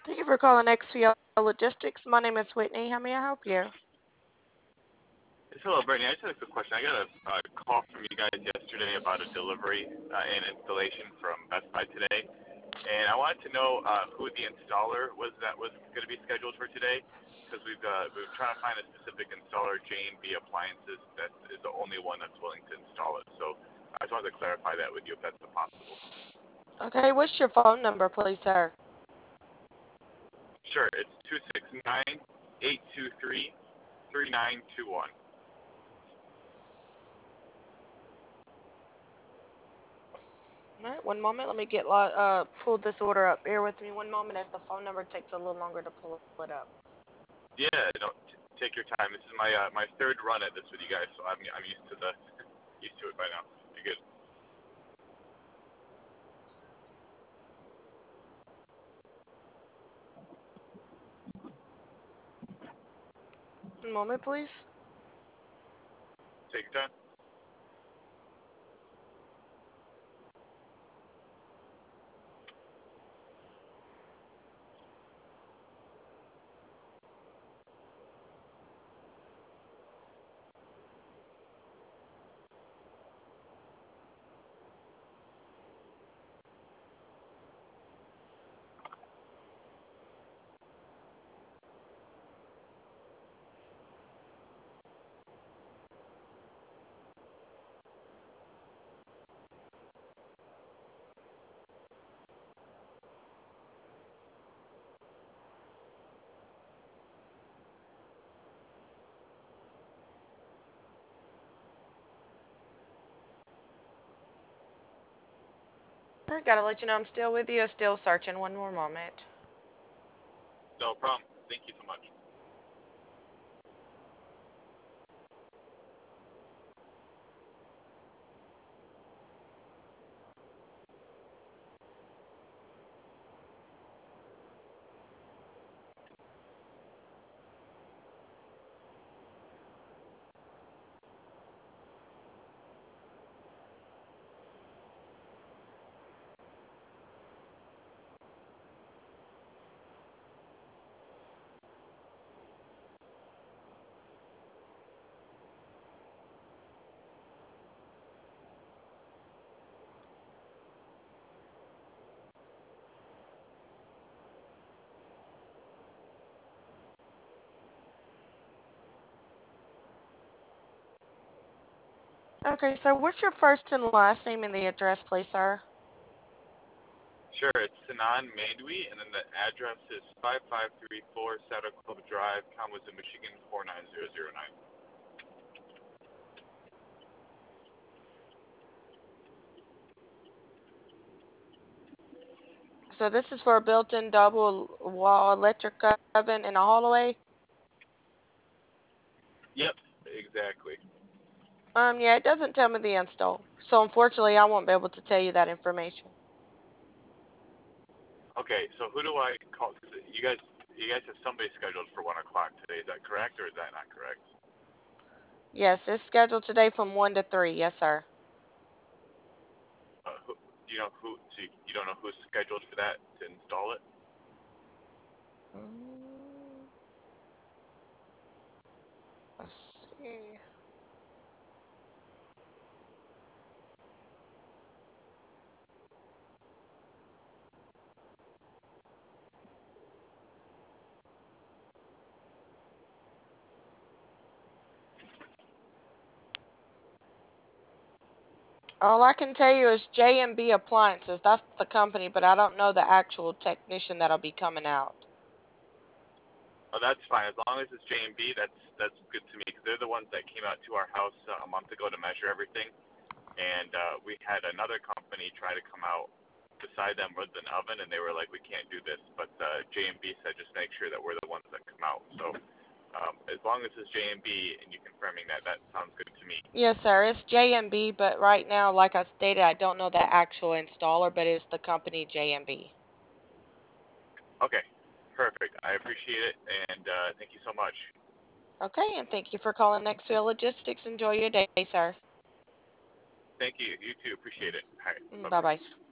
Thank you for calling XPL Logistics. My name is Whitney. How may I help you? Yes, hello, Brittany. I just had a quick question. I got a call from you guys yesterday about a delivery and installation from Best Buy today, and I wanted to know who the installer was that was going to be scheduled for today, because we're trying to find a specific installer, J&B Appliances, that is the only one that's willing to install it. So I just wanted to clarify that with you if that's possible. Okay, what's your phone number, please, sir? Sure, it's 269-823-3921. All right, one moment. Let me get pull this order up. Bear with me one moment as the phone number takes a little longer to pull it up. Yeah, don't take your time. This is my third run at this with you guys, so I'm used to the used to it by now. You're good. One moment, please. Take your time. I gotta let you know I'm still with you. Still searching. One more moment. No problem. Thank you so much. Okay, so what's your first and last name and the address, please, sir? Sure, it's Sanan Mandwi, and then the address is 5534 Saddle Club Drive, Kalamazoo, Michigan 49009. So this is for a built-in double wall electric oven in a hallway. Yep, exactly. Yeah, it doesn't tell me the install. So unfortunately, I won't be able to tell you that information. Okay, so who do I call? 'Cause you guys have somebody scheduled for 1 o'clock today. Is that correct, or is that not correct? Yes, it's scheduled today from 1 to 3. Yes, sir. Who, do you know who? So you don't know who's scheduled for that to install it? Mm, let's see. All I can tell you is J&B Appliances. That's the company, but I don't know the actual technician that'll be coming out. Oh, that's fine. As long as it's J&B, that's good to me, because they're the ones that came out to our house a month ago to measure everything. And we had another company try to come out beside them with an oven, and they were like, we can't do this. But J&B said just make sure that we're the ones that come out. So as long as it's J&B and you confirming that, that sounds good to me. Yes, sir. It's J&B, but right now, like I stated, I don't know the actual installer, but it's the company J&B. Okay, perfect. I appreciate it, and thank you so much. Okay, and thank you for calling Nextfield Logistics. Enjoy your day, sir. Thank you. You too. Appreciate it. All right. Bye-bye. Bye-bye.